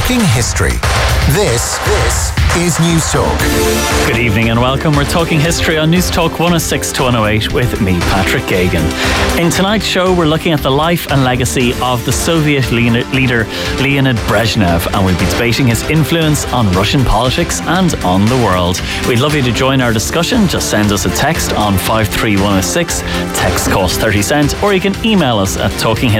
Talking history. This is News Talk. Good evening and welcome. We're talking history on News Talk 106 to 108 with me, Patrick Gagan. In tonight's show, we're looking at the life and legacy of the Soviet leader Leonid Brezhnev, and we'll be debating his influence on Russian politics and on the world. We'd love you to join our discussion. Just send us a text on 53106. Text costs 30 cents, or you can email us at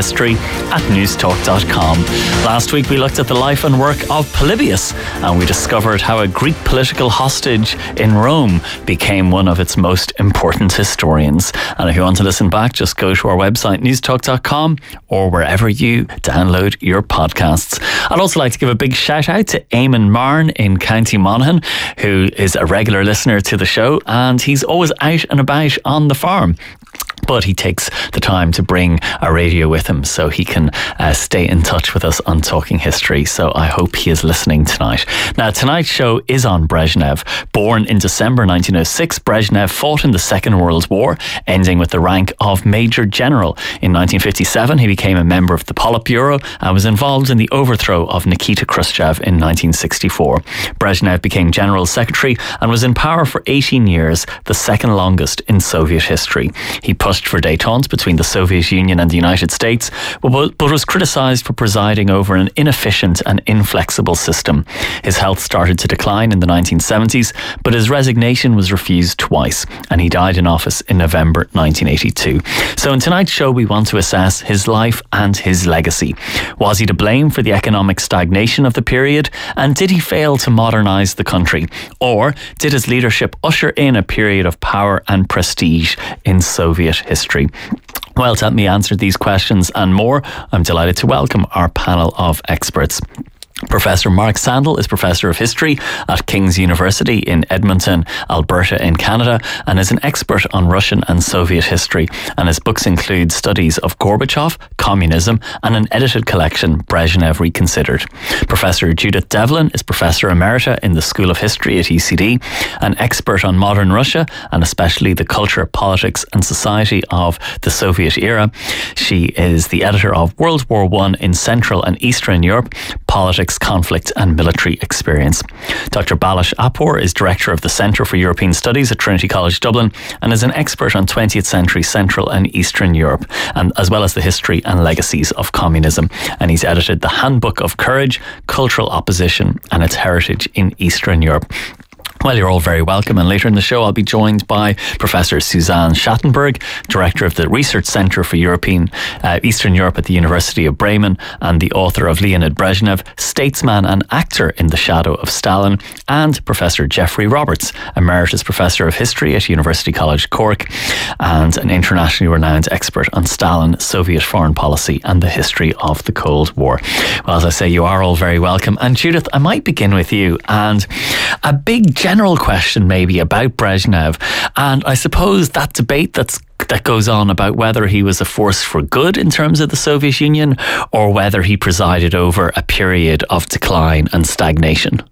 talkinghistory@newstalk.com. Last week, we looked at the life and work of Polybius, and we discovered how a Greek political hostage in Rome became one of its most important historians. And if you want to listen back, just go to our website, newstalk.com, or wherever you download your podcasts. I'd also like to give a big shout out to Eamon Marn in County Monaghan, who is a regular listener to the show, and he's always out and about on the farm. But he takes the time to bring a radio with him so he can stay in touch with us on Talking History. So I hope he is listening tonight. Now, tonight's show is on Brezhnev. Born in December 1906, Brezhnev fought in the Second World War, ending with the rank of Major General. In 1957, he became a member of the Politburo and was involved in the overthrow of Nikita Khrushchev in 1964. Brezhnev became General Secretary and was in power for 18 years, the second longest in Soviet history. He pushed for détente between the Soviet Union and the United States, but was criticised for presiding over an inefficient and inflexible system. His health started to decline in the 1970s, but his resignation was refused twice, and he died in office in November 1982. So in tonight's show, we want to assess his life and his legacy. Was he to blame for the economic stagnation of the period, and did he fail to modernise the country? Or did his leadership usher in a period of power and prestige in Soviet history? Well, to help me answer these questions and more, I'm delighted to welcome our panel of experts. Professor Mark Sandel is Professor of History at King's University in Edmonton, Alberta in Canada, and is an expert on Russian and Soviet history, and his books include studies of Gorbachev, communism, and an edited collection, Brezhnev Reconsidered. Professor Judith Devlin is Professor Emerita in the School of History at ECD, an expert on modern Russia and especially the culture, politics and society of the Soviet era. She is the editor of World War I in Central and Eastern Europe, Politics, Conflict and Military Experience. Dr. Balázs Apor is Director of the Centre for European Studies at Trinity College Dublin and is an expert on 20th century Central and Eastern Europe, and as well as the history and legacies of communism. And he's edited The Handbook of Courage, Cultural Opposition and its Heritage in Eastern Europe. Well, you're all very welcome, and later in the show I'll be joined by Professor Suzanne Schattenberg, Director of the Research Centre for Eastern Europe at the University of Bremen and the author of Leonid Brezhnev, Statesman and Actor in the Shadow of Stalin, and Professor Geoffrey Roberts, Emeritus Professor of History at University College Cork and an internationally renowned expert on Stalin, Soviet foreign policy and the history of the Cold War. Well, as I say, you are all very welcome. And Judith, I might begin with you, and a big general question maybe about Brezhnev, and I suppose that debate that goes on about whether he was a force for good in terms of the Soviet Union or whether he presided over a period of decline and stagnation.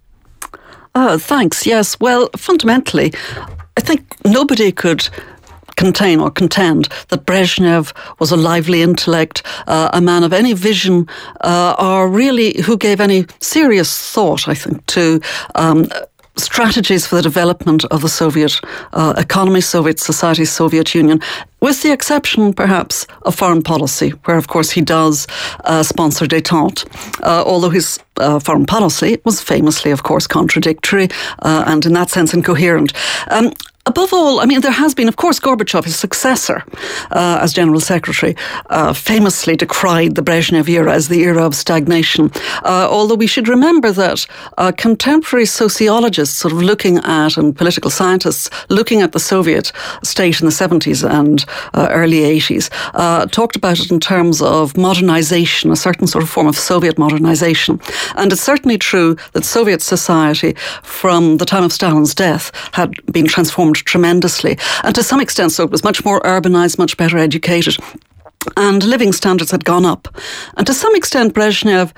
Thanks. Yes. Well, fundamentally, I think nobody could contain or contend that Brezhnev was a lively intellect, a man of any vision, or really who gave any serious thought, I think, to strategies for the development of the Soviet economy, Soviet society, Soviet Union, with the exception, perhaps, of foreign policy, where, of course, he does sponsor détente, although his foreign policy was famously, of course, contradictory and, in that sense, incoherent. Above all, I mean, there has been, of course, Gorbachev, his successor as General Secretary, famously decried the Brezhnev era as the era of stagnation. Although we should remember that contemporary sociologists sort of looking at, and political scientists looking at the Soviet state in the 70s and early 80s, talked about it in terms of modernization, a certain sort of form of Soviet modernization. And it's certainly true that Soviet society, from the time of Stalin's death, had been transformed tremendously. And to some extent, so it was much more urbanized, much better educated. and living standards had gone up. And to some extent, Brezhnev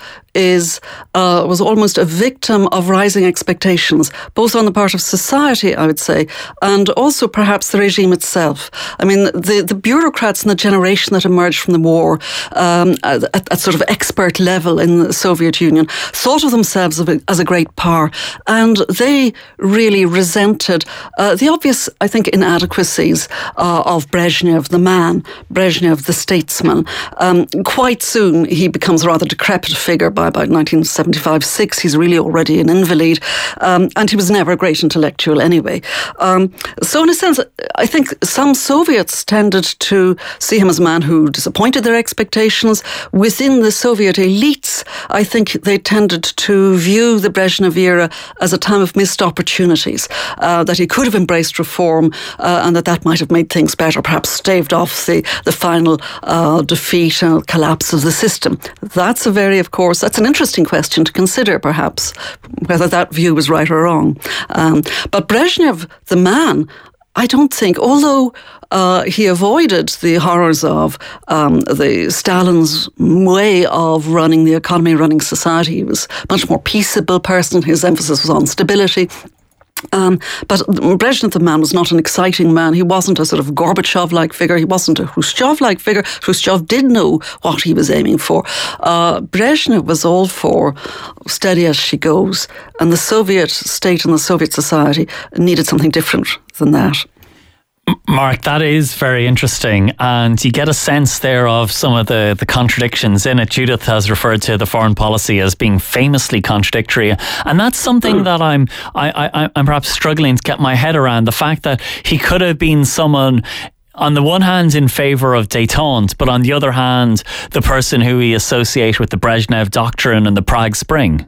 was almost a victim of rising expectations, both on the part of society, I would say, and also perhaps the regime itself. I mean, the bureaucrats in the generation that emerged from the war at sort of expert level in the Soviet Union thought of themselves as a great power, and they really resented the obvious, I think, inadequacies of Brezhnev, the man, Brezhnev, the statesman. Quite soon, he becomes a rather decrepit figure. By about 1975-6, he's really already an invalid, and he was never a great intellectual anyway. So in a sense, I think some Soviets tended to see him as a man who disappointed their expectations. Within the Soviet elites, I think they tended to view the Brezhnev era as a time of missed opportunities, that he could have embraced reform, and that might have made things better, perhaps staved off the final defeat and collapse of the system. That's that's an interesting question to consider, perhaps, whether that view was right or wrong. But Brezhnev, the man, I don't think, although he avoided the horrors of the Stalin's way of running the economy, running society, he was a much more peaceable person. His emphasis was on stability. But Brezhnev, the man, was not an exciting man. He wasn't a sort of Gorbachev-like figure. He wasn't a Khrushchev-like figure. Khrushchev did know what he was aiming for. Brezhnev was all for steady as she goes. And the Soviet state and the Soviet society needed something different than that. Mark, that is very interesting, and you get a sense there of some of the contradictions in it. Judith has referred to the foreign policy as being famously contradictory, and that's something that I'm perhaps struggling to get my head around, the fact that he could have been someone on the one hand in favour of détente, but on the other hand the person who we associate with the Brezhnev doctrine and the Prague Spring.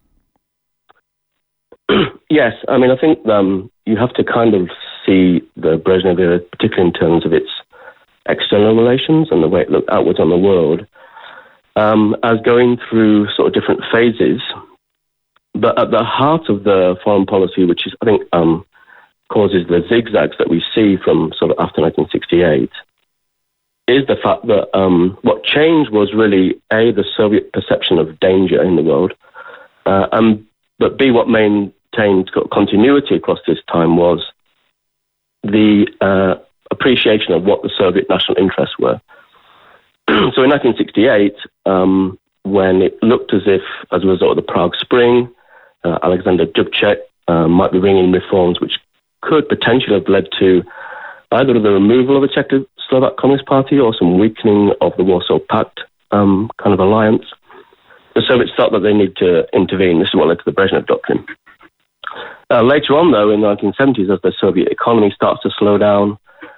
Yes, I mean, I think you have to kind of see the Brezhnev era, particularly in terms of its external relations and the way it looked outwards on the world, as going through sort of different phases. But at the heart of the foreign policy, which is, I think, causes the zigzags that we see from sort of after 1968, is the fact that what changed was really, A, the Soviet perception of danger in the world, but B, what maintained continuity across this time was the appreciation of what the Soviet national interests were. So in 1968, when it looked as if, as a result of the Prague Spring, Alexander Dubček might be bringing reforms which could potentially have led to either the removal of the Czechoslovak Communist Party or some weakening of the Warsaw Pact kind of alliance, the Soviets felt that they need to intervene. This is what led to the Brezhnev Doctrine. Later on, though, in the 1970s, as the Soviet economy starts to slow down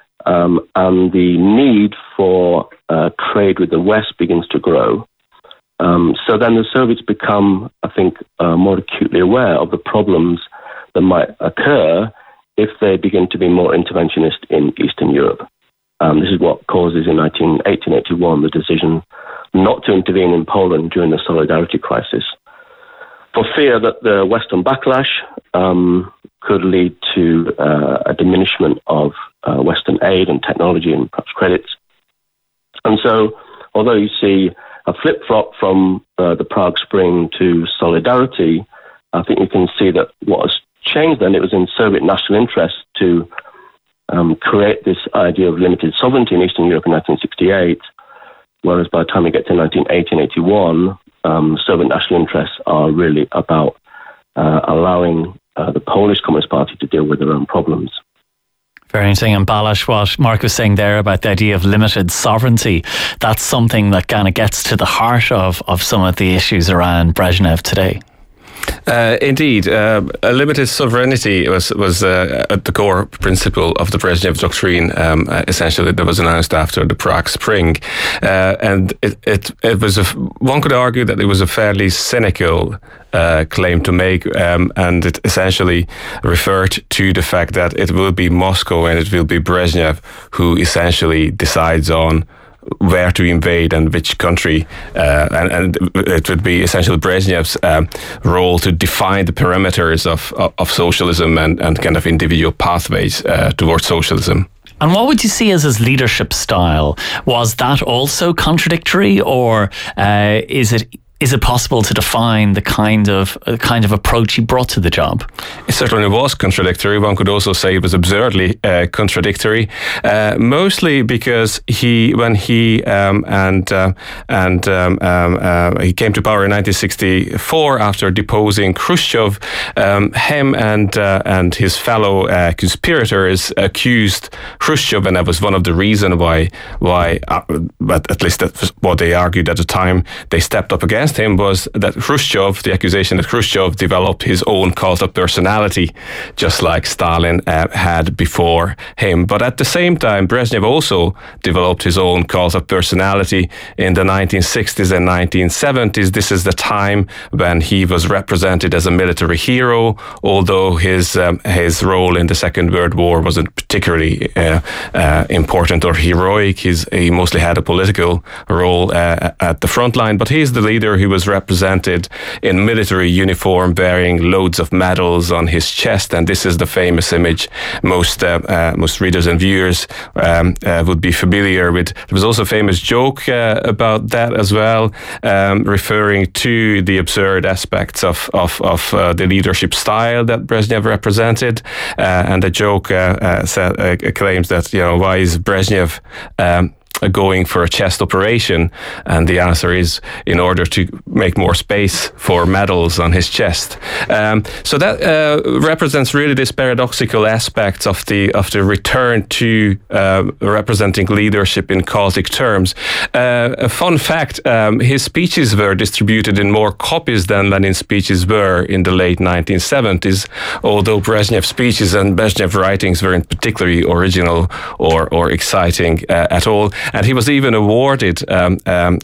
and the need for trade with the West begins to grow, so then the Soviets become, I think, more acutely aware of the problems that might occur if they begin to be more interventionist in Eastern Europe. This is what causes, in 1881, the decision not to intervene in Poland during the Solidarity crisis, for fear that the Western backlash could lead to a diminishment of Western aid and technology and perhaps credits. And so, although you see a flip-flop from the Prague Spring to Solidarity, I think you can see that what has changed then, it was in Soviet national interest to create this idea of limited sovereignty in Eastern Europe in 1968, whereas by the time we get to 1980 and 81, Soviet national interests are really about allowing the Polish Communist Party to deal with their own problems. Very interesting. And Balázs, what Mark was saying there about the idea of limited sovereignty, that's something that kind of gets to the heart of some of the issues around Brezhnev today. Indeed, a limited sovereignty was at the core principle of the Brezhnev Doctrine. Essentially, that was announced after the Prague Spring, and it was one could argue that it was a fairly cynical claim to make, and it essentially referred to the fact that it will be Moscow and it will be Brezhnev who essentially decides on where to invade and which country, and it would be essentially Brezhnev's role to define the parameters of socialism and kind of individual pathways towards socialism. And what would you see as his leadership style? Was that also contradictory, or is it possible to define the kind of approach he brought to the job? It certainly was contradictory. One could also say it was absurdly contradictory, mostly because he came to power in 1964 after deposing Khrushchev. Him and his fellow conspirators accused Khrushchev, and that was one of the reasons why, but at least that's what they argued at the time, they stepped up against him, was that the accusation that Khrushchev developed his own cult of personality, just like Stalin had before him. But at the same time, Brezhnev also developed his own cult of personality in the 1960s and 1970s. This is the time when he was represented as a military hero, although his role in the Second World War wasn't particularly important or heroic. He mostly had a political role at the front line, but he's the leader. He was represented in military uniform, bearing loads of medals on his chest, and this is the famous image most readers and viewers would be familiar with. There was also a famous joke about that as well, referring to the absurd aspects of the leadership style that Brezhnev represented, and the joke claims that, why is Brezhnev going for a chest operation? And the answer is in order to make more space for medals on his chest. So that represents really this paradoxical aspect of the return to representing leadership in cultic terms. A fun fact, his speeches were distributed in more copies than Lenin's speeches were in the late 1970s, although Brezhnev's speeches and Brezhnev writings weren't particularly original or exciting at all. And he was even awarded an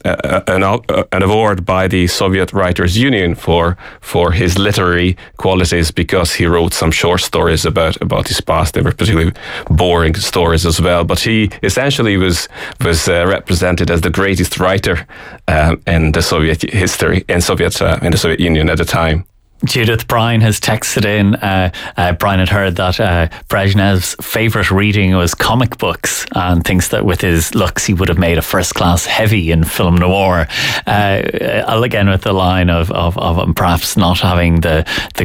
award by the Soviet Writers' Union for his literary qualities, because he wrote some short stories about his past. They were particularly boring stories as well. But he essentially was represented as the greatest writer in the Soviet history, in the Soviet Union at the time. Judith Bryan has texted in. Bryan had heard that Brezhnev's favourite reading was comic books, and thinks that with his looks he would have made a first-class heavy in film noir. Again, with the line of perhaps not having the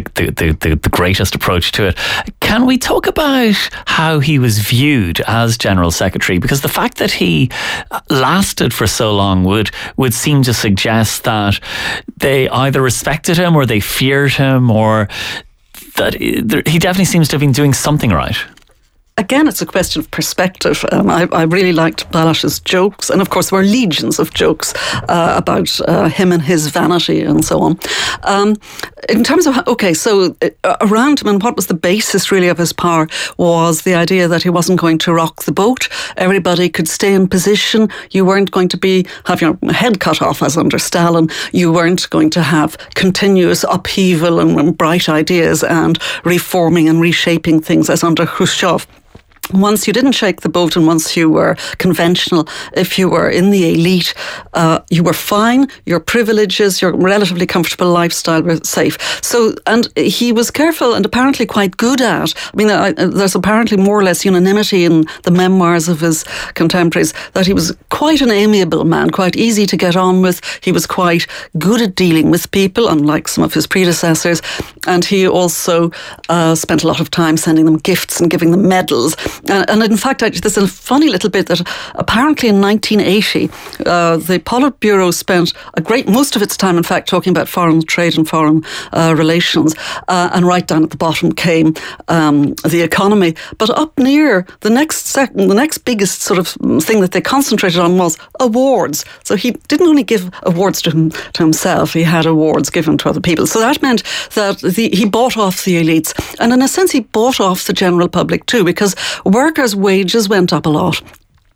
greatest approach to it. Can we talk about how he was viewed as General Secretary? Because the fact that he lasted for so long would seem to suggest that they either respected him or they feared him, or that he definitely seems to have been doing something right. Again, it's a question of perspective. I really liked Balázs's jokes, and of course there were legions of jokes about him and his vanity and so on. In terms of, around him, and what was the basis really of his power, was the idea that he wasn't going to rock the boat. Everybody could stay in position. You weren't going to have your head cut off as under Stalin. You weren't going to have continuous upheaval and bright ideas and reforming and reshaping things as under Khrushchev. Once you didn't shake the boat, and once you were conventional, if you were in the elite, you were fine. Your privileges, your relatively comfortable lifestyle were safe. So, and he was careful and apparently quite good at, there's apparently more or less unanimity in the memoirs of his contemporaries that he was quite an amiable man, quite easy to get on with. He was quite good at dealing with people, unlike some of his predecessors. And he also spent a lot of time sending them gifts and giving them medals. And in fact, there's a funny little bit that apparently in 1980, the Politburo spent most of its time, in fact, talking about foreign trade and foreign relations. And right down at the bottom came the economy. But up near the next biggest sort of thing that they concentrated on was awards. So he didn't only give awards to himself, he had awards given to other people. So that meant that he bought off the elites. And in a sense, he bought off the general public too, because workers' wages went up a lot.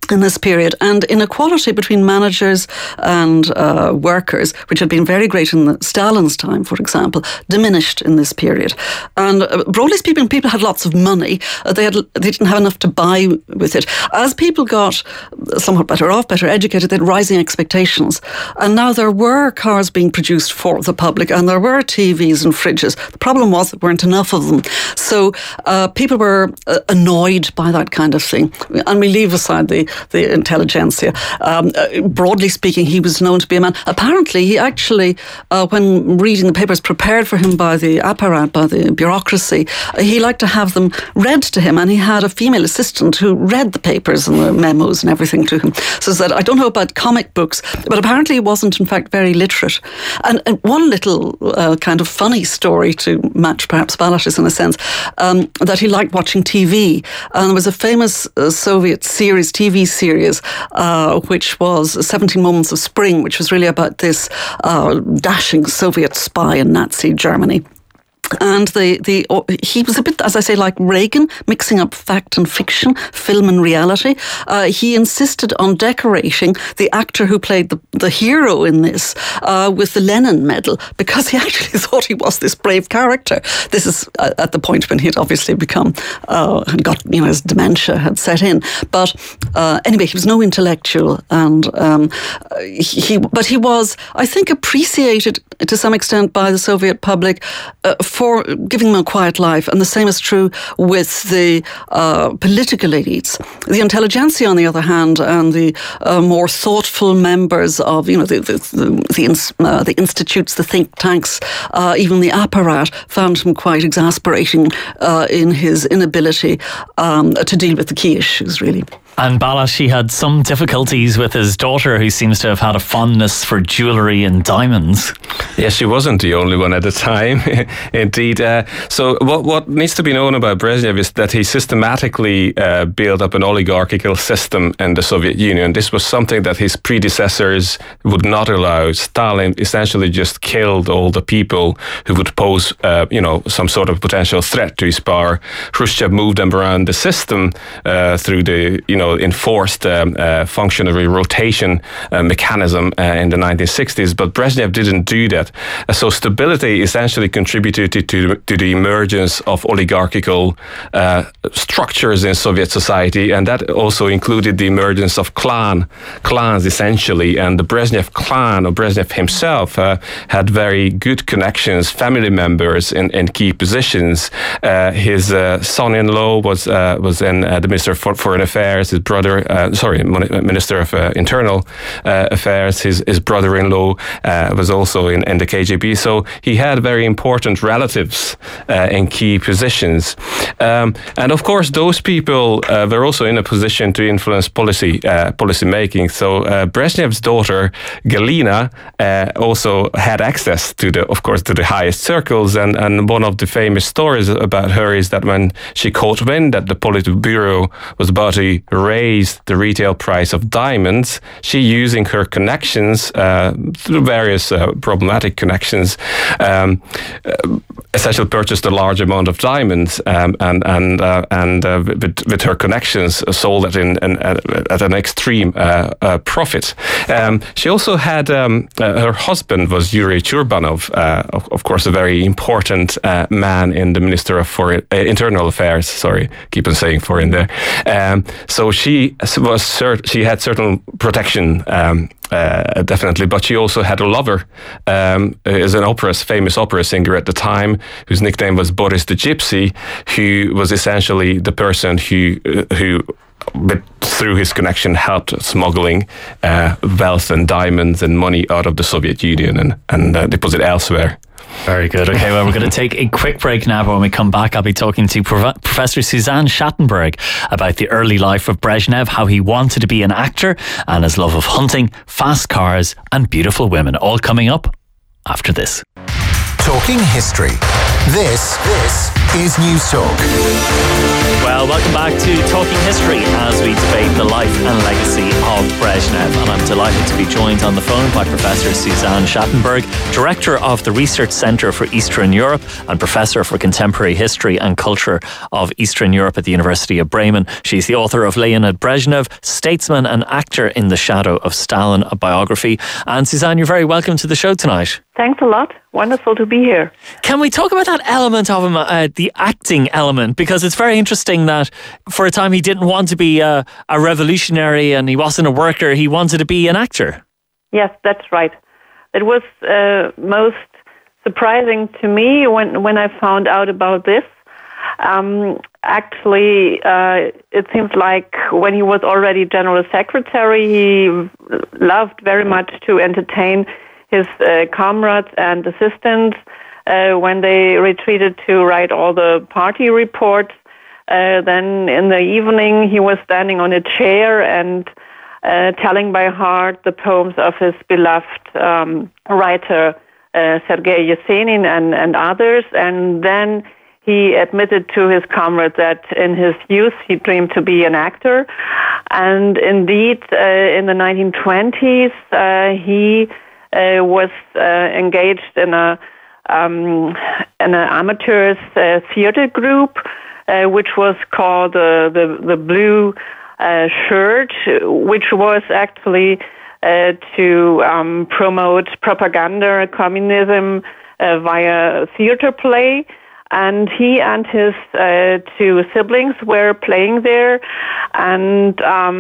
in this period, and inequality between managers and workers, which had been very great in Stalin's time, for example, diminished in this period. And broadly speaking, people had lots of money. They didn't have enough to buy with it. As people got somewhat better off, better educated, they had rising expectations. And now there were cars being produced for the public, and there were TVs and fridges. The problem was there weren't enough of them. So people were annoyed by that kind of thing. And we leave aside the intelligentsia. Broadly speaking, he was known to be a man. Apparently, he actually, when reading the papers prepared for him by the apparat, by the bureaucracy, he liked to have them read to him, and he had a female assistant who read the papers and the memos and everything to him. So that I don't know about comic books, but apparently he wasn't, in fact, very literate. And one little kind of funny story to match perhaps Balázs's in a sense, that he liked watching TV. And there was a famous Soviet TV series, which was 17 Moments of Spring, which was really about this dashing Soviet spy in Nazi Germany. And he was a bit, as I say, like Reagan, mixing up fact and fiction, film and reality. He insisted on decorating the actor who played the hero in this with the Lenin Medal, because he actually thought he was this brave character. This is at the point when he had obviously become, had got, his dementia had set in. But anyway, he was no intellectual, and but he was, I think, appreciated to some extent by the Soviet public for giving them a quiet life. And the same is true with the political elites. The intelligentsia, on the other hand, and the more thoughtful members of, the institutes, the think tanks, even the apparat, found him quite exasperating in his inability to deal with the key issues, really. And Balázs, he had some difficulties with his daughter, who seems to have had a fondness for jewellery and diamonds. Yes, she wasn't the only one at the time, indeed. So what needs to be known about Brezhnev is that he systematically built up an oligarchical system in the Soviet Union. This was something that his predecessors would not allow. Stalin essentially just killed all the people who would pose, some sort of potential threat to his power. Khrushchev moved them around the system through the, enforced functionary rotation mechanism in the 1960s, but Brezhnev didn't do that. So stability essentially contributed to the emergence of oligarchical structures in Soviet society, and that also included the emergence of clans essentially. And the Brezhnev clan, or Brezhnev himself, had very good connections, family members in key positions. His son-in-law was in the Minister of Foreign Affairs. His brother, Minister of Internal Affairs. His brother-in-law was also in the KGB. So he had very important relatives in key positions. And of course, those people were also in a position to influence policy making. So Brezhnev's daughter, Galina, also had access to the highest circles. And one of the famous stories about her is that when she caught wind that the Politburo was about to raise the retail price of diamonds, she, using her connections, through various problematic connections, essentially purchased a large amount of diamonds, and with her connections sold it at an extreme profit. She also had her husband was Yuri Churbanov, of course, a very important man in the Minister of Internal Affairs. Sorry, keep on saying foreign there. So she had certain protection. Definitely, but she also had a lover, as an famous opera singer at the time, whose nickname was Boris the Gypsy, who was essentially the person who through his connection helped smuggling wealth and diamonds and money out of the Soviet Union and deposit elsewhere. Very good. Okay, well, we're going to take a quick break now, but when we come back, I'll be talking to Professor Suzanne Schattenberg about the early life of Brezhnev, how he wanted to be an actor, and his love of hunting, fast cars, and beautiful women. All coming up after this. Talking history. This is News Talk. Well, welcome back to Talking History as we debate the life and legacy of Brezhnev. And I'm delighted to be joined on the phone by Professor Suzanne Schattenberg, Director of the Research Centre for Eastern Europe and Professor for Contemporary History and Culture of Eastern Europe at the University of Bremen. She's the author of Leonid Brezhnev, Statesman and Actor in the Shadow of Stalin, a biography. And Suzanne, you're very welcome to the show tonight. Thanks a lot. Wonderful to be here. Can we talk about that element of him, the acting element? Because it's very interesting that for a time he didn't want to be a revolutionary and he wasn't a worker. He wanted to be an actor. Yes, that's right. It was most surprising to me when I found out about this. Actually, it seems like when he was already General Secretary, he loved very much to entertain his comrades and assistants when they retreated to write all the party reports. Then in the evening, he was standing on a chair and telling by heart the poems of his beloved writer Sergei Yesenin and others. And then he admitted to his comrades that in his youth he dreamed to be an actor. And indeed, in the 1920s, he was engaged in an amateurs theater group, which was called the Blue Shirt, which was actually to promote propaganda, communism via theater play. And he and his two siblings were playing there. And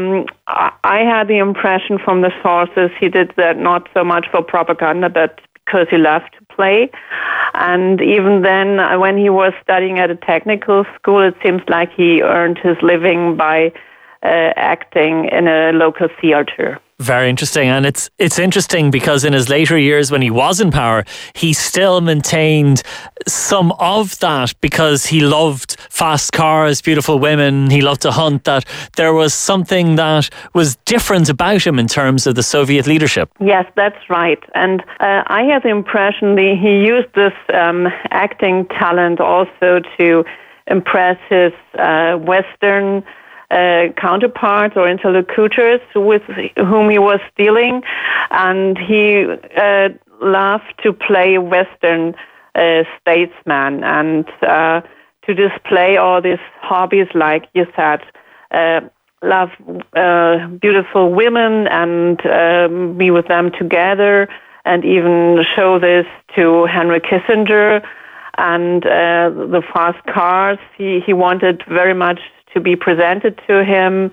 I had the impression from the sources he did that not so much for propaganda, but because he loved to play. And even then, when he was studying at a technical school, it seems like he earned his living by acting in a local theater. Very interesting. And it's interesting because in his later years when he was in power, he still maintained some of that because he loved fast cars, beautiful women, he loved to hunt, that there was something that was different about him in terms of the Soviet leadership. Yes, that's right. And I had the impression that he used this acting talent also to impress his Western counterparts or interlocutors with whom he was dealing, and he loved to play Western statesman and to display all these hobbies, like you said, love beautiful women and be with them together, and even show this to Henry Kissinger. And the fast cars, he wanted very much to be presented to him,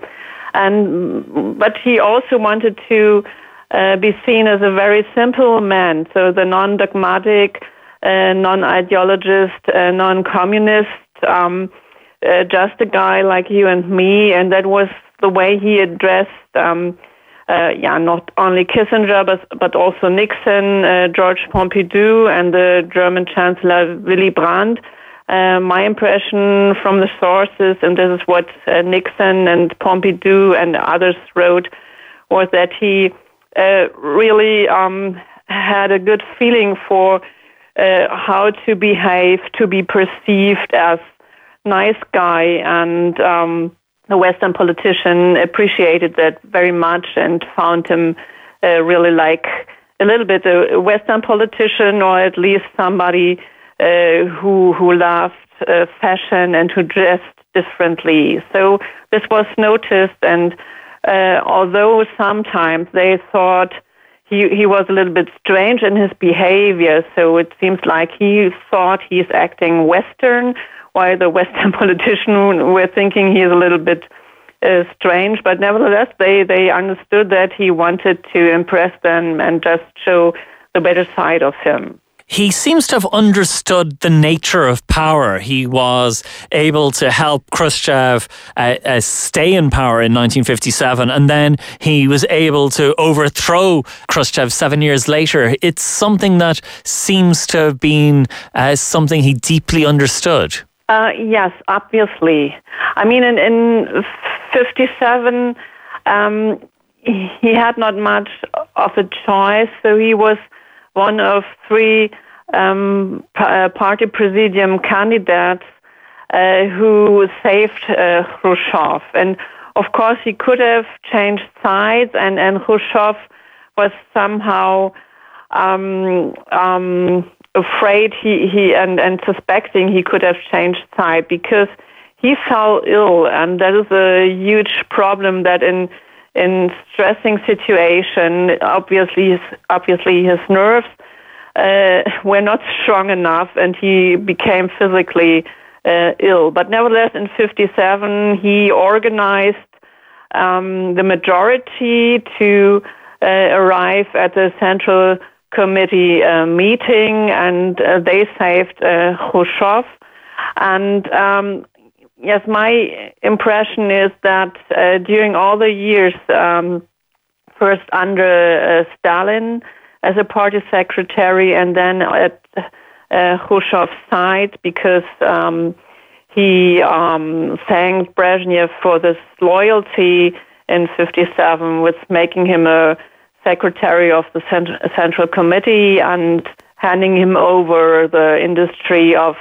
but he also wanted to be seen as a very simple man, so the non-dogmatic, non-ideologist, non-communist, just a guy like you and me, and that was the way he addressed, not only Kissinger, but also Nixon, George Pompidou, and the German Chancellor Willy Brandt. My impression from the sources, and this is what Nixon and Pompidou and others wrote, was that he really had a good feeling for how to behave, to be perceived as nice guy, and the Western politician appreciated that very much and found him really like a little bit a Western politician, or at least somebody who loved fashion and who dressed differently. So this was noticed, and although sometimes they thought he was a little bit strange in his behavior, so it seems like he thought he's acting Western, while the Western politicians were thinking he's a little bit strange. But nevertheless, they understood that he wanted to impress them and just show the better side of him. He seems to have understood the nature of power. He was able to help Khrushchev stay in power in 1957, and then he was able to overthrow Khrushchev 7 years later. It's something that seems to have been something he deeply understood. Yes, obviously. I mean, in 57, he had not much of a choice, so he was one of three party presidium candidates who saved Khrushchev. And of course, he could have changed sides, and Khrushchev was somehow afraid and suspecting he could have changed side because he fell ill, and that is a huge problem. That in stressing situation, obviously his nerves were not strong enough, and he became physically ill. But nevertheless, in '57, he organized the majority to arrive at the Central Committee meeting, and they saved Khrushchev. And yes, my impression is that during all the years, first under Stalin as a party secretary, and then at Khrushchev's side, because he thanked Brezhnev for this loyalty in '57 with making him a secretary of the Central Committee and handing him over the industry of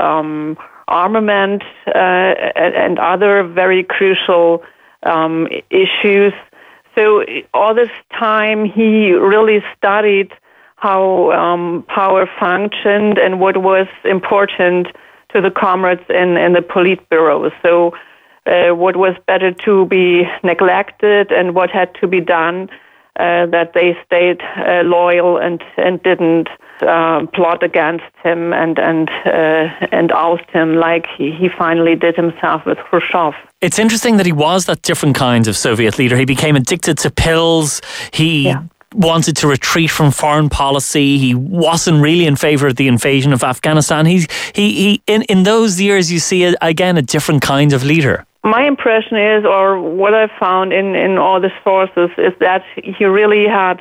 armament and other very crucial issues. So all this time he really studied how power functioned and what was important to the comrades in the Politburo. So what was better to be neglected and what had to be done, that they stayed loyal and didn't plot against him and oust him like he finally did himself with Khrushchev. It's interesting that he was that different kind of Soviet leader. He became addicted to pills. He wanted to retreat from foreign policy. He wasn't really in favor of the invasion of Afghanistan. He in those years, you see again a different kind of leader. My impression is, or what I found in all the sources, is that he really had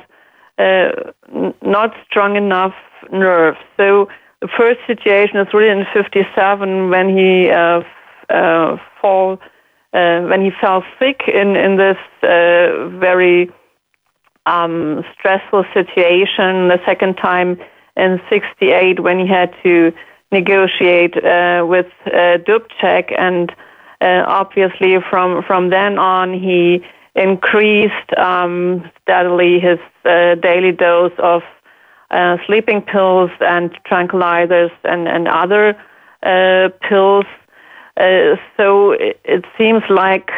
not strong enough nerves. So the first situation is really in '57 when he fell sick in this very stressful situation. The second time in '68 when he had to negotiate with Dubček, and obviously from then on he increased steadily his daily dose of sleeping pills and tranquilizers and other pills. So it seems like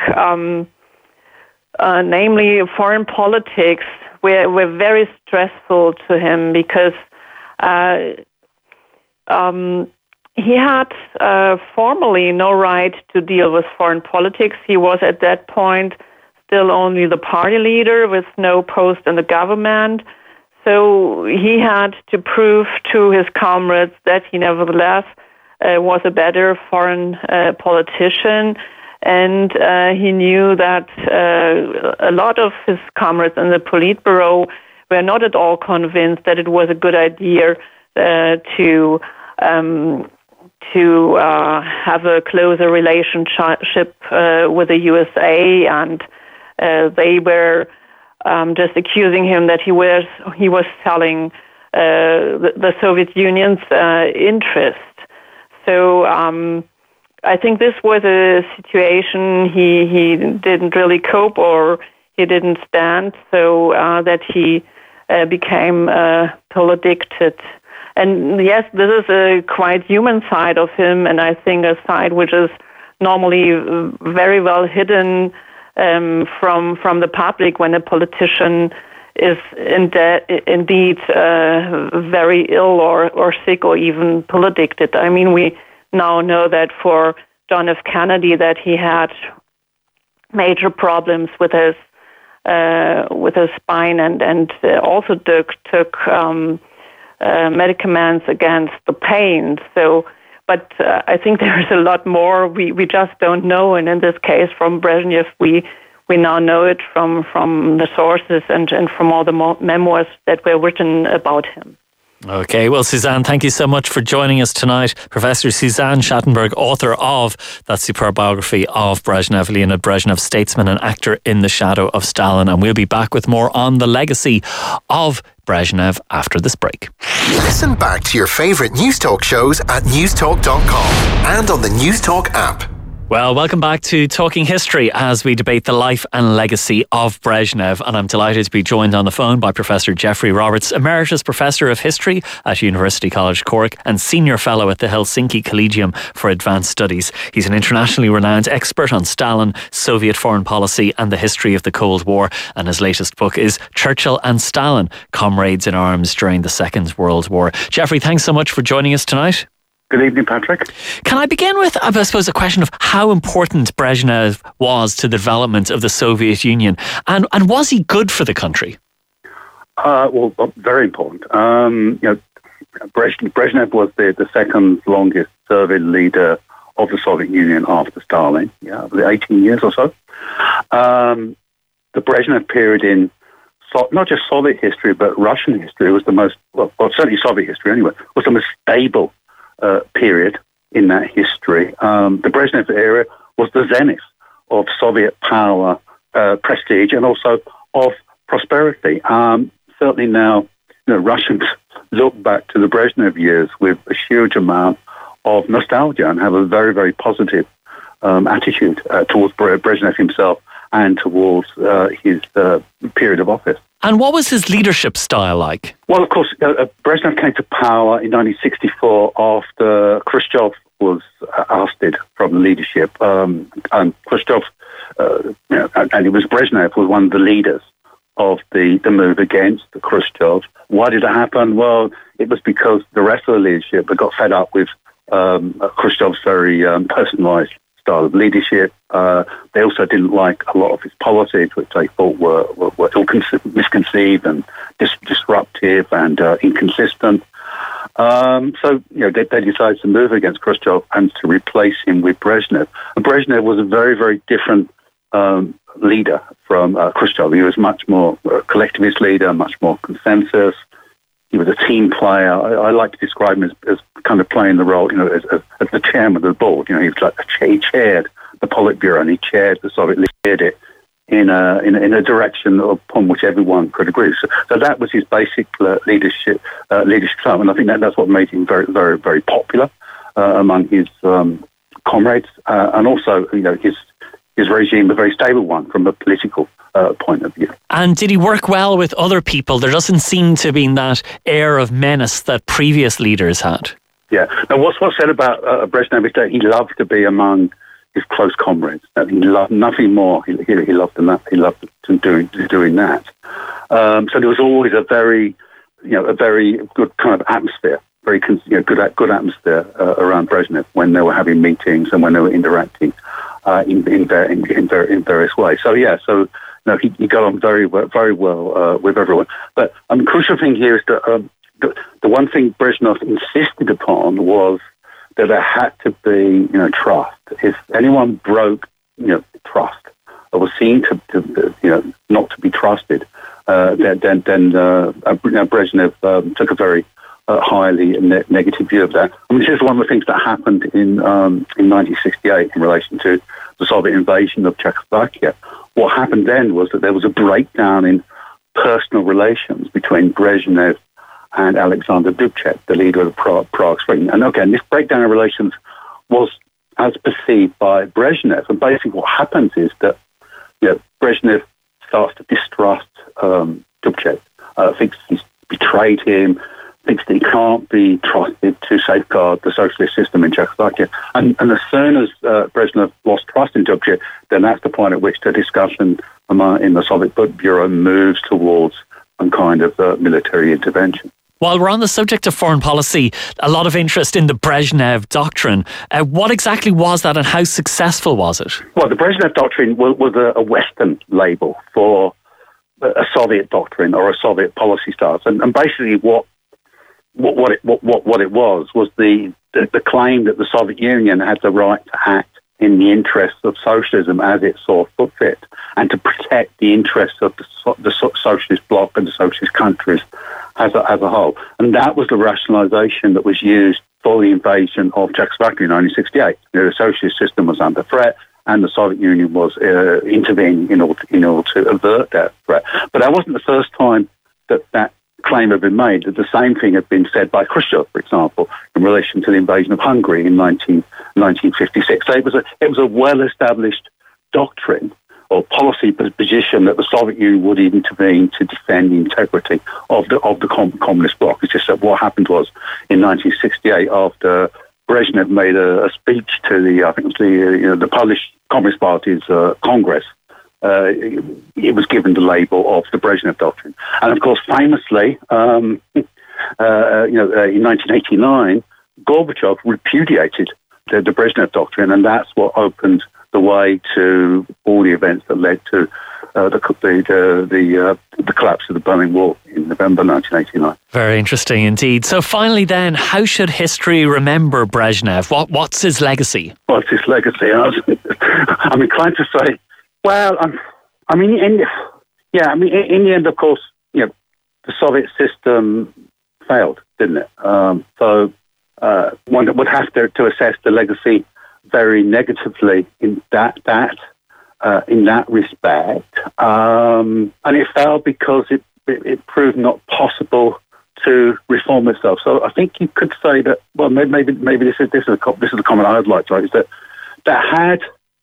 namely foreign politics were very stressful to him because he had formally no right to deal with foreign politics. He was at that point still only the party leader with no post in the government. So he had to prove to his comrades that he nevertheless was a better foreign politician. And he knew that a lot of his comrades in the Politburo were not at all convinced that it was a good idea to have a closer relationship with the USA, and they were just accusing him that he was selling the Soviet Union's interest. So I think this was a situation he didn't really cope, or he didn't stand, so that he became pill addicted. And yes, this is a quite human side of him, and I think a side which is normally very well hidden from the public when a politician is indeed very ill or sick or even pill addicted. I mean, we now know that for John F. Kennedy that he had major problems with his spine and also took medicaments against the pain. So, but I think there is a lot more we just don't know. And in this case, from Brezhnev, we now know it from the sources and from all the memoirs that were written about him. Okay, well, Suzanne, thank you so much for joining us tonight. Professor Suzanne Schattenberg, author of that superb biography of Brezhnev, Leonid Brezhnev, statesman and actor in the shadow of Stalin. And we'll be back with more on the legacy of Brezhnev after this break. Listen back to your favourite News Talk shows at newstalk.com and on the News Talk app. Well, welcome back to Talking History as we debate the life and legacy of Brezhnev. And I'm delighted to be joined on the phone by Professor Geoffrey Roberts, Emeritus Professor of History at University College Cork and Senior Fellow at the Helsinki Collegium for Advanced Studies. He's an internationally renowned expert on Stalin, Soviet foreign policy and the history of the Cold War. And his latest book is Churchill and Stalin, Comrades in Arms During the Second World War. Geoffrey, thanks so much for joining us tonight. Good evening, Patrick. Can I begin with, I suppose, a question of how important Brezhnev was to the development of the Soviet Union? And was he good for the country? Well, very important. Brezhnev was the second longest serving leader of the Soviet Union after Stalin, 18 years or so. The Brezhnev period in not just Soviet history, but Russian history was the most, well, certainly Soviet history anyway, was the most stable period in that history. The Brezhnev era was the zenith of Soviet power, prestige, and also of prosperity. Certainly now, Russians look back to the Brezhnev years with a huge amount of nostalgia and have a very, very positive attitude towards Brezhnev himself and towards his period of office. And what was his leadership style like? Well, of course, Brezhnev came to power in 1964 after Khrushchev was ousted from the leadership. And Khrushchev, and it was Brezhnev was one of the leaders of the move against Khrushchev. Why did it happen? Well, it was because the rest of the leadership got fed up with Khrushchev's very personalized style of leadership. They also didn't like a lot of his policies, which they thought were misconceived and disruptive and inconsistent. So they decided to move against Khrushchev and to replace him with Brezhnev. And Brezhnev was a very, very different leader from Khrushchev. He was much more collectivist leader, much more consensus. He was a team player. I like to describe him as kind of playing the role, as the chairman of the board. He was like he chaired the Politburo and he chaired the Soviet League, chaired it in a direction upon which everyone could agree. So that was his basic leadership style, and I think that's what made him very, very, very popular among his comrades, and also his regime a very stable one from a political point of view. And did he work well with other people? There doesn't seem to be that air of menace that previous leaders had. Yeah. Now, what's said about Brezhnev is that he loved to be among his close comrades. That he loved nothing more. He loved them that. He loved doing that. So there was always a very good kind of atmosphere, very good atmosphere around Brezhnev when they were having meetings and when they were interacting in various ways. So yeah, he got on very well with everyone. But the crucial thing here is that the one thing Brezhnev insisted upon was that there had to be trust. If anyone broke trust or was seen to not to be trusted, then Brezhnev took a very highly negative view of that. I mean, this is one of the things that happened in 1968 in relation to the Soviet invasion of Czechoslovakia. What happened then was that there was a breakdown in personal relations between Brezhnev and Alexander Dubček, the leader of the Prague Spring. And again, this breakdown in relations was as perceived by Brezhnev. And basically what happens is that Brezhnev starts to distrust Dubček, thinks he's betrayed him, thinks that he can't be trusted to safeguard the socialist system in Czechoslovakia. And as soon as Brezhnev lost trust in Dubček, then that's the point at which the discussion in the Soviet Bureau moves towards some kind of military intervention. While we're on the subject of foreign policy, a lot of interest in the Brezhnev Doctrine. What exactly was that and how successful was it? Well, the Brezhnev Doctrine was a Western label for a Soviet doctrine or a Soviet policy stance. And basically what it was the claim that the Soviet Union had the right to act in the interests of socialism as it saw fit, and to protect the interests of the socialist bloc and the socialist countries as a whole. And that was the rationalization that was used for the invasion of Czechoslovakia in 1968. The socialist system was under threat, and the Soviet Union was intervening in order to avert that threat. But that wasn't the first time that claim had been made. That the same thing had been said by Khrushchev, for example, in relation to the invasion of Hungary in 1956. So it was a well-established doctrine or policy position that the Soviet Union would intervene to defend the integrity of the communist bloc. It's just that what happened was in 1968, after Brezhnev made a speech to the Polish Communist Party's Congress, it was given the label of the Brezhnev Doctrine. And of course, famously, in 1989, Gorbachev repudiated the Brezhnev Doctrine, and that's what opened the way to all the events that led to the collapse of the Berlin Wall in November 1989. Very interesting indeed. So finally then, how should history remember Brezhnev? What's his legacy? What's his legacy? I'm inclined to say, well, in the end, of course, the Soviet system failed, didn't it? So one would have to assess the legacy very negatively in that respect, and it failed because it proved not possible to reform itself. So I think you could say that. Well, maybe this is the comment I'd like to make, is that had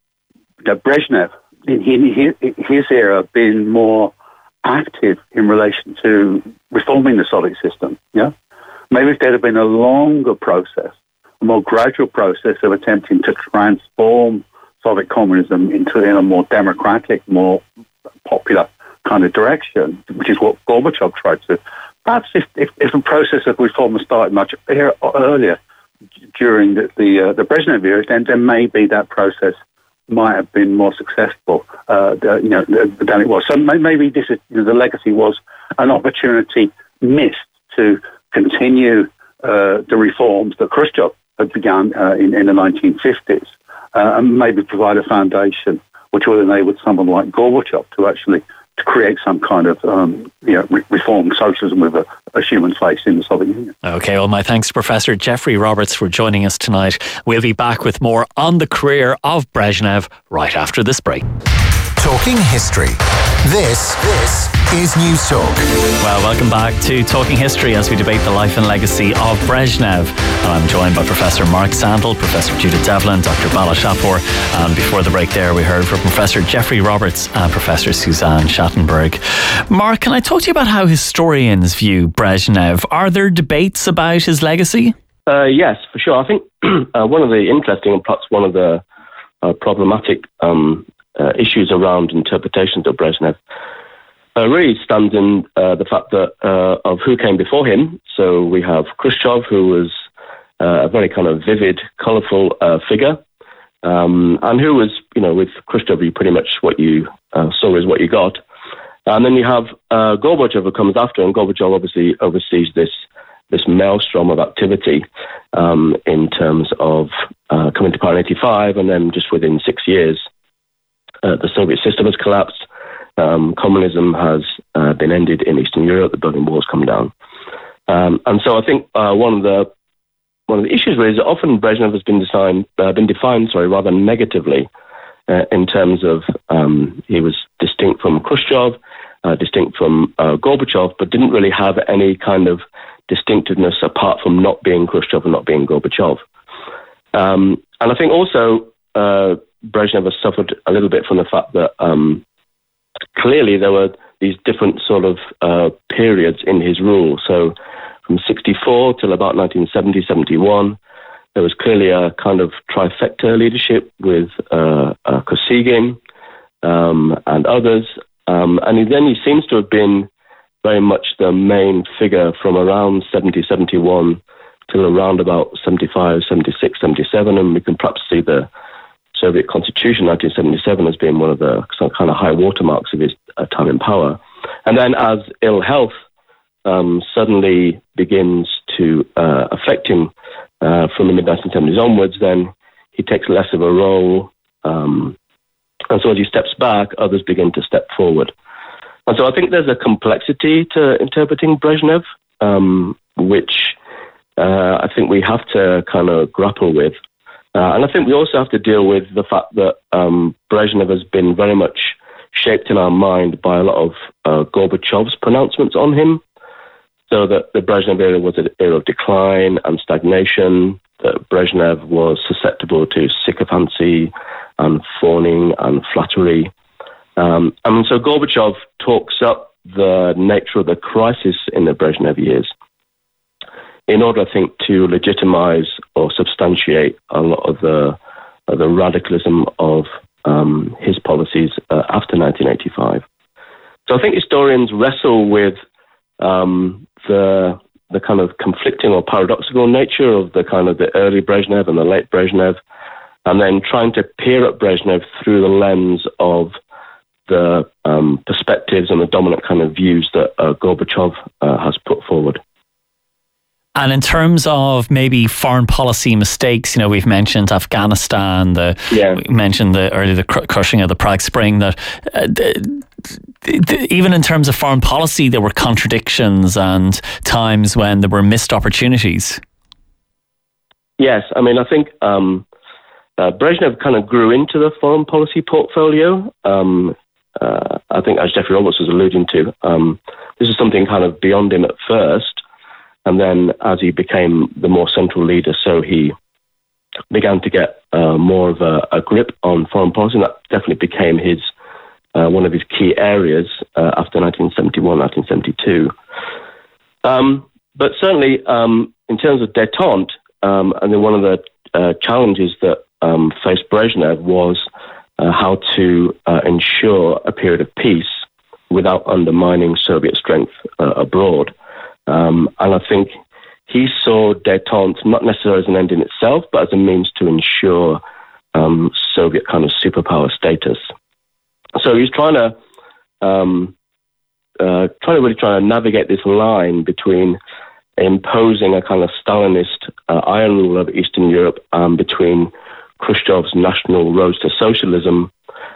Brezhnev in his era been more active in relation to reforming the Soviet system, maybe if there had been a longer process, a more gradual process of attempting to transform Soviet communism into a more democratic, more popular kind of direction, which is what Gorbachev tried to. Perhaps if the process of reform had started much earlier during the Brezhnev era, then maybe that process might have been more successful than it was. So maybe this is the legacy was an opportunity missed to continue the reforms that Khrushchev had begun in the 1950s, and maybe provide a foundation which would enable someone like Gorbachev to create some kind of reform socialism with a human face in the Soviet Union. Okay, well, my thanks to Professor Jeffrey Roberts for joining us tonight. We'll be back with more on the career of Brezhnev right after this break. Talking History. This is News Talk. Well, welcome back to Talking History as we debate the life and legacy of Brezhnev. And I'm joined by Professor Mark Sandel, Professor Judith Devlin, Dr. Bala Shapur, and before the break there we heard from Professor Jeffrey Roberts and Professor Suzanne Schattenberg. Mark, can I talk to you about how historians view Brezhnev? Are there debates about his legacy? Yes, for sure. I think one of the interesting and perhaps one of the problematic issues around interpretations of Brezhnev really stands in the fact that of who came before him. So we have Khrushchev, who was a very kind of vivid, colourful figure, and who was, with Khrushchev, pretty much what you saw is what you got. And then you have Gorbachev, who comes after, and Gorbachev obviously oversees this maelstrom of activity in terms of coming to power in 1985, and then just within 6 years, the Soviet system has collapsed. Communism has been ended in Eastern Europe. The Berlin Wall has come down, and so I think one of the issues is that often Brezhnev has been defined rather negatively in terms of he was distinct from Khrushchev, distinct from Gorbachev, but didn't really have any kind of distinctiveness apart from not being Khrushchev and not being Gorbachev. And I think also Brezhnev has suffered a little bit from the fact that clearly there were these different sort of periods in his rule. So from 1964 till about 1970-71, there was clearly a kind of trifecta leadership with Kosygin and others. And then he seems to have been very much the main figure from around 70-71 till around about 75, 76, 77. And we can perhaps see the Soviet Constitution 1977 as being one of the some kind of high watermarks of his time in power. And then as ill health suddenly begins to affect him from the mid-1970s onwards, then he takes less of a role. And so as he steps back, others begin to step forward. And so I think there's a complexity to interpreting Brezhnev. which I think we have to kind of grapple with. And I think we also have to deal with the fact that Brezhnev has been very much shaped in our mind by a lot of Gorbachev's pronouncements on him. So that the Brezhnev era was an era of decline and stagnation, that Brezhnev was susceptible to sycophancy and fawning and flattery. And so Gorbachev talks up the nature of the crisis in the Brezhnev years in order, I think, to legitimize or substantiate a lot of the radicalism of his policies after 1985. So I think historians wrestle with the kind of conflicting or paradoxical nature of the kind of the early Brezhnev and the late Brezhnev, and then trying to peer at Brezhnev through the lens of the perspectives and the dominant kind of views that Gorbachev has put forward. And in terms of maybe foreign policy mistakes, we've mentioned Afghanistan, we mentioned the crushing of the Prague Spring, that even in terms of foreign policy, there were contradictions and times when there were missed opportunities. Yes, I mean, I think Brezhnev kind of grew into the foreign policy portfolio. I think, as Jeffrey Roberts was alluding to, this is something kind of beyond him at first. And then as he became the more central leader, so he began to get more of a grip on foreign policy. And that definitely became his one of his key areas after 1971, 1972. But certainly in terms of détente, and then one of the challenges that faced Brezhnev was how to ensure a period of peace without undermining Soviet strength abroad. And I think he saw détente not necessarily as an end in itself, but as a means to ensure Soviet kind of superpower status. So he's trying to navigate this line between imposing a kind of Stalinist iron rule of Eastern Europe and between Khrushchev's national roads to socialism.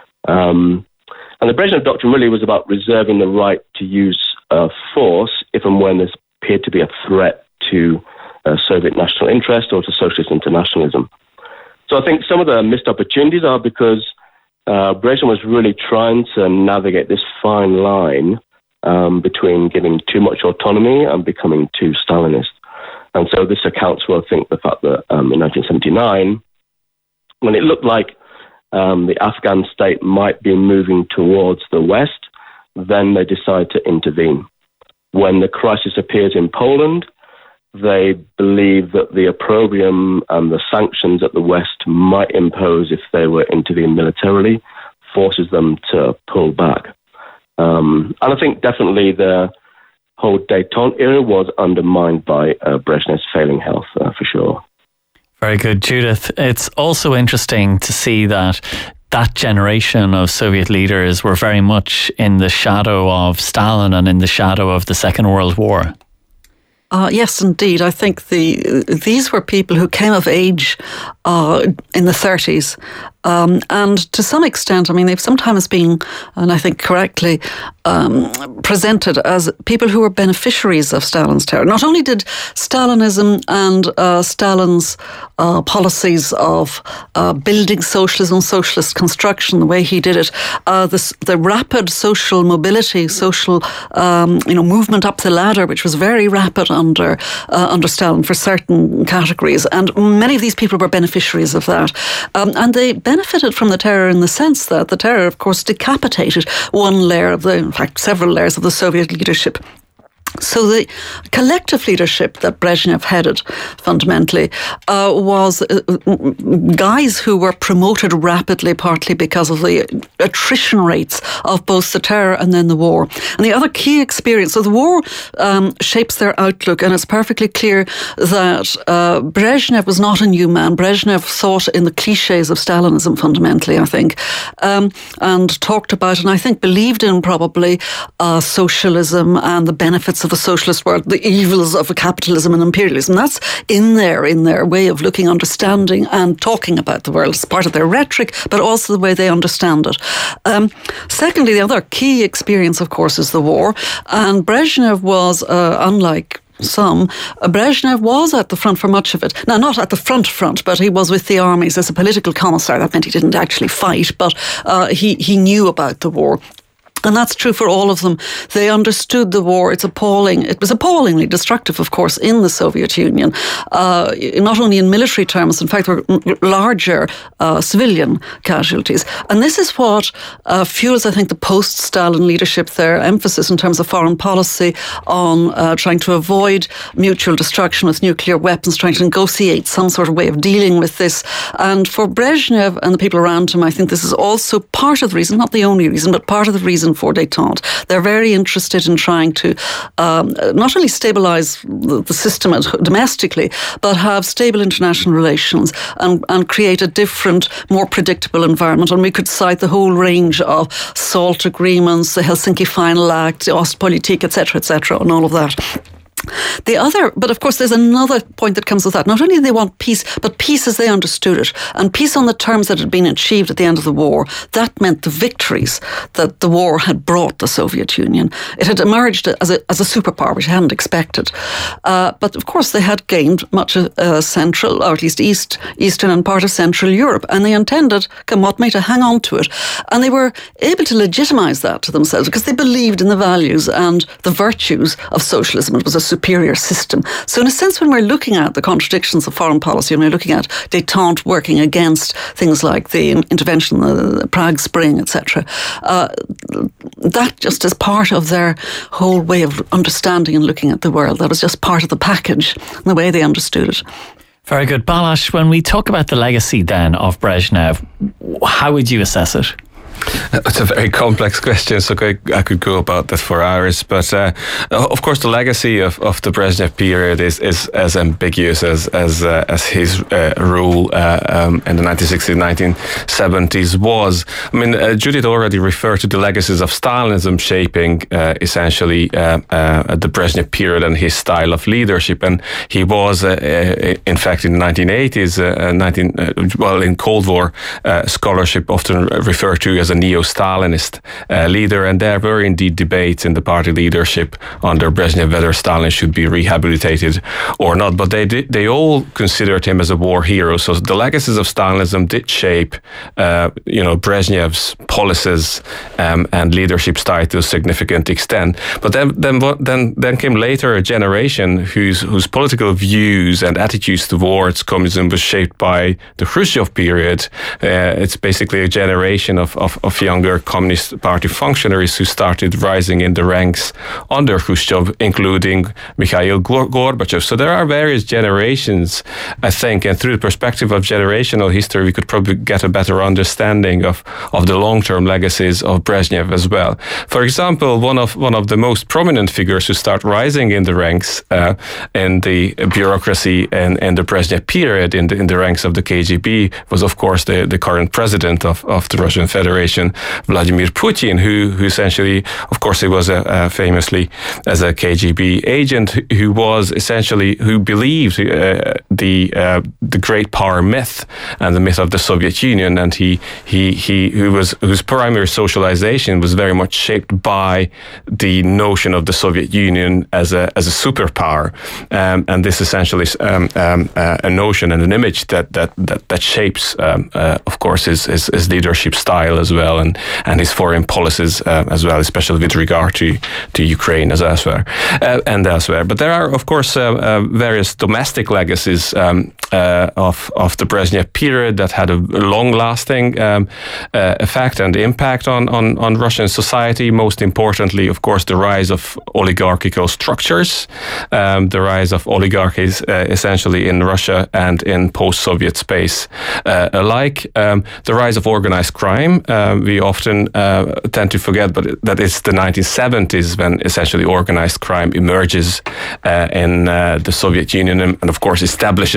And the Brezhnev Doctrine really was about reserving the right to use force if and when there's appeared to be a threat to Soviet national interest or to socialist internationalism. So I think some of the missed opportunities are because Brezhnev was really trying to navigate this fine line between giving too much autonomy and becoming too Stalinist. And so this accounts for, I think, the fact that in 1979, when it looked like the Afghan state might be moving towards the West, then they decide to intervene. When the crisis appears in Poland, they believe that the opprobrium and the sanctions that the West might impose if they were intervened militarily forces them to pull back. And I think definitely the whole détente era was undermined by Brezhnev's failing health, for sure. Very good, Judith. It's also interesting to see that generation of Soviet leaders were very much in the shadow of Stalin and in the shadow of the Second World War. Yes, indeed. I think these were people who came of age in the 30s. And to some extent, I mean, they've sometimes been, and I think correctly, presented as people who were beneficiaries of Stalin's terror. Not only did Stalinism and Stalin's policies of building socialism, socialist construction, the way he did it, the rapid social mobility, social movement up the ladder, which was very rapid under Stalin for certain categories, and many of these people were beneficiaries of that, and they benefited from the terror in the sense that the terror, of course, decapitated one layer in fact, several layers of the Soviet leadership. So the collective leadership that Brezhnev headed, fundamentally, was guys who were promoted rapidly, partly because of the attrition rates of both the terror and then the war. And the other key experience, so the war shapes their outlook, and it's perfectly clear that Brezhnev was not a new man. Brezhnev thought in the cliches of Stalinism, fundamentally, I think, and talked about, and I think believed in probably socialism and the benefits of the socialist world, the evils of capitalism and imperialism. That's in their way of looking, understanding and talking about the world. It's part of their rhetoric, but also the way they understand it. Secondly, the other key experience, of course, is the war. And Brezhnev was, unlike some, Brezhnev was at the front for much of it. Now, not at the front, but he was with the armies as a political commissar. That meant he didn't actually fight, but he knew about the war. And that's true for all of them. They understood the war. It was appallingly destructive, of course, in the Soviet Union, not only in military terms. In fact, there were larger civilian casualties. And this is what fuels, I think, the post-Stalin leadership, their emphasis in terms of foreign policy on trying to avoid mutual destruction with nuclear weapons, trying to negotiate some sort of way of dealing with this. And for Brezhnev and the people around him, I think this is also part of the reason, not the only reason, but part of the reason for détente. They're very interested in trying to not only stabilise the system domestically, but have stable international relations and create a different, more predictable environment. And we could cite the whole range of SALT agreements, the Helsinki Final Act, the Ostpolitik, etc., and all of that. But of course, there's another point that comes with that. Not only do they want peace, but peace as they understood it, and peace on the terms that had been achieved at the end of the war. That meant the victories that the war had brought the Soviet Union. It had emerged as a superpower, which I hadn't expected. But of course, they had gained much of Central, or at least Eastern and part of Central Europe, and they intended, come what may, to hang on to it. And they were able to legitimise that to themselves because they believed in the values and the virtues of socialism. It was a superior system. So in a sense, when we're looking at the contradictions of foreign policy, and we're looking at détente working against things like the intervention, the Prague Spring, etc., that just is part of their whole way of understanding and looking at the world. That was just part of the package, the way they understood it. Very good. Balázs, when we talk about the legacy then of Brezhnev, how would you assess it? It's a very complex question, so I could go about that for hours. But of course, the legacy of the Brezhnev period is as ambiguous as his rule in the 1960s, 1970s was. I mean, Judith already referred to the legacies of Stalinism shaping essentially the Brezhnev period and his style of leadership. And he was, in fact, in the 1980s, in Cold War scholarship often referred to as a neo-Stalinist leader, and there were indeed debates in the party leadership under Brezhnev whether Stalin should be rehabilitated or not, but they all considered him as a war hero. So the legacies of Stalinism did shape Brezhnev's policies and leadership style to a significant extent. But then came later a generation whose political views and attitudes towards communism was shaped by the Khrushchev period. It's basically a generation of younger Communist Party functionaries who started rising in the ranks under Khrushchev, including Mikhail Gorbachev. So there are various generations, I think, and through the perspective of generational history, we could probably get a better understanding of the long-term legacies of Brezhnev as well. For example, one of the most prominent figures who start rising in the ranks in the bureaucracy and the Brezhnev period in the ranks of the KGB was, of course, the current president of the Russian Federation, Vladimir Putin, who essentially, of course, he was famously as a KGB agent who believed the great power myth and the myth of the Soviet Union, and whose primary socialization was very much shaped by the notion of the Soviet Union as a superpower, and this essentially a notion and an image that shapes, of course, his leadership style as well, and his foreign policies as well, especially with regard to Ukraine and elsewhere. But there are, of course, various domestic legacies of the Brezhnev period that had a long-lasting effect and impact on Russian society. Most importantly, of course, the rise of oligarchical structures, the rise of oligarchies essentially in Russia and in post-Soviet space alike, the rise of organized crime. We often tend to forget, but that it's the 1970s when essentially organized crime emerges in the Soviet Union and of course establishes links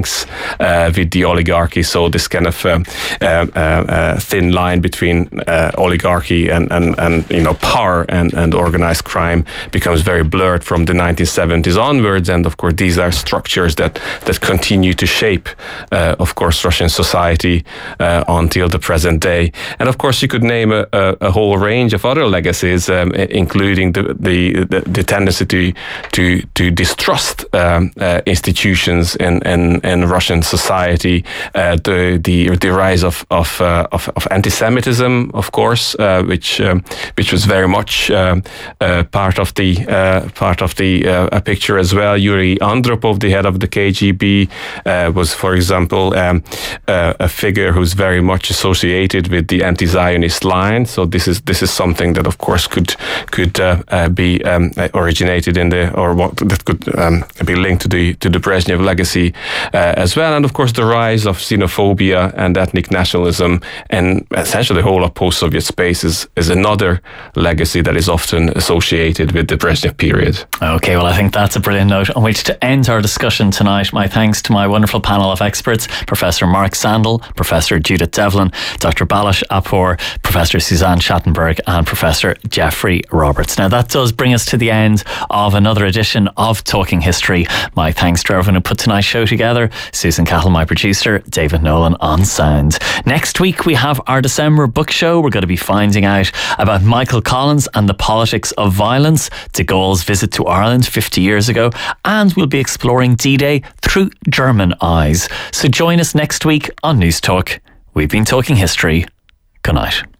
links with the oligarchy. So this kind of thin line between oligarchy and power and organized crime becomes very blurred from the 1970s onwards. And of course, these are structures that continue to shape, of course, Russian society until the present day. And of course, you could name a whole range of other legacies, including the tendency to distrust institutions in Russian society, the rise of anti-Semitism, of course, which was very much part of the picture as well. Yuri Andropov, the head of the KGB, was, for example, a figure who's very much associated with the anti-Zionist line. So this is something that, of course, could be originated that could be linked to the Brezhnev legacy as well. And of course, the rise of xenophobia and ethnic nationalism, and essentially the whole of post-Soviet space is another legacy that is often associated with the Brezhnev period. Okay, well, I think that's a brilliant note on which to end our discussion tonight. My thanks to my wonderful panel of experts, Professor Mark Sandel, Professor Judith Devlin, Dr. Balázs Apur, Professor Suzanne Schattenberg, and Professor Jeffrey Roberts. Now, that does bring us to the end of another edition of Talking History. My thanks to everyone who put tonight's show together. Susan Cattle, my producer, David Nolan on sound. Next week, we have our December book show. We're going to be finding out about Michael Collins and the politics of violence, de Gaulle's visit to Ireland 50 years ago, and we'll be exploring D-Day through German eyes. So join us next week on News Talk. We've been talking history. Good night.